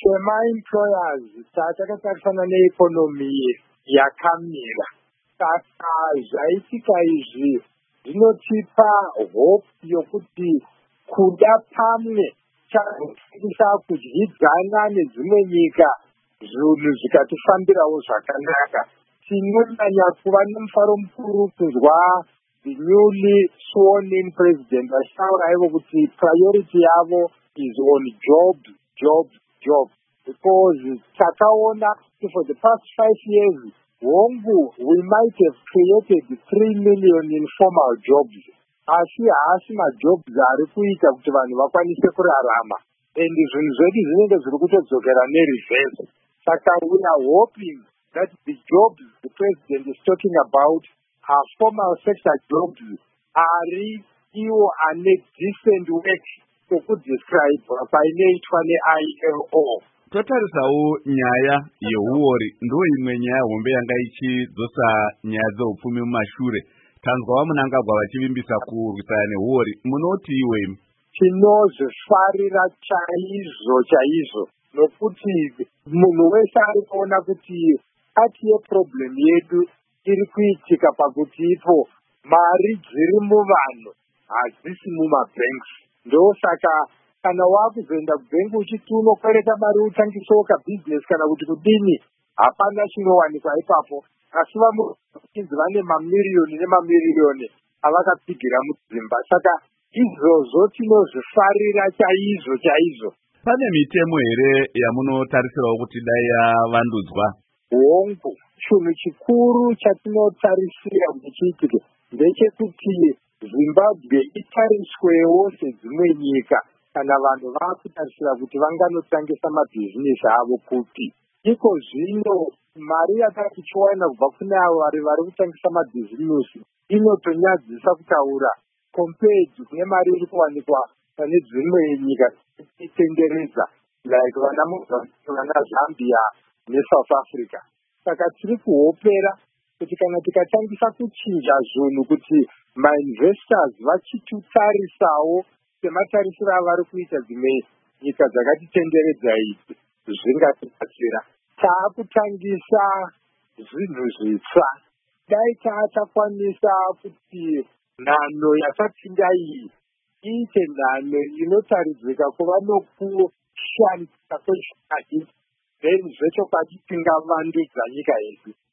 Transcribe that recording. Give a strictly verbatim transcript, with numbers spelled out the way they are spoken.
sema-employers tatakatarisa neekonomi yakamira. Saka zvaitika izvi zvinotipa hope yokuti kuda pamwe chazosisa kudyidzana nedzimwe nyika zvinhu zikatifambirawo zvakanaka. Tinonyanya kuva nemufaro mukuru kunzwa the newly sworn in president vachitaura ivo kuti priority yavo is on jobs, jobs, jobs. Because takaona for the past five years, hongu, we might have created three million informal jobs. Asi haasi majobs ari kuita kuti vanhu vakwanise kurarama. And zvinhu zvedu zvinenge zviri kutodzokera nereverse. Saka we are hoping that the jobs the president is talking about are formal sector jobs, ari iwo ane decent work sokudescribe painoitwa ne-I L O. Totarisawo nyaya yehuori ndo imwe nyaya hombe yanga ichidzosa nyaya dzeupfumi mumashure. Tanzwa Mnangagwa vachivimbisa kurwisana nehuori. Munoti iwe? Tinozvifarira chaizvo chaizvo nokuti munhu wese ari kuona kuti ati yeproblem yedu iri kuitika pakuti ipo mari dziri muvanhu hadzisi mumabanks. Ndosaka kana wakuzoenda kubhengi uchiti unokwereta mari utangisewo kabhizinesi kana kuti kudini, hapana chinowanikwa ipapo. Asi vamuchinzi vane mamiriyoni nemamiriyoni avakapigira mudzimba. Saka izvozvo tinozvifarira chaizvo chaizvo. Pane mitemo here yamunotarisirawo kuti dai yavandudzwa? Hongu, chinhu chikuru chatinotarisira kuti chiitike ndechekuti Zimbabwe itariswewo sedzimwe nyika kana vanhu vakutarisira kuti vanganotangisa mabhizinesi avo kupi. Iko zvino mari yakatichiwana kubva kune avo vari vari kutangisa mabhizinesi inotonyadzisa kutaura compared kune mari iri kuwanikwa pane dzimwe nyika itenderedza like vana Mozambique, vana Zambia neSouth Africa. Saka tiri kuhopera kuti kana tikatangisa kuchinja zvinhu kuti ma-investors vachitutarisawo sematarisiro avari kuita dzimwe nyika dzakatitenderedza idzi zvingatibatsira. Taakutangisa zvinhu zvitsva. Dai taachakwanisa kuti nhano yatapinda iyi iite nhano inotaridzika kuva nokushandisa kwezvakadii, then zvechokwadi tingavandudza nyika yedu.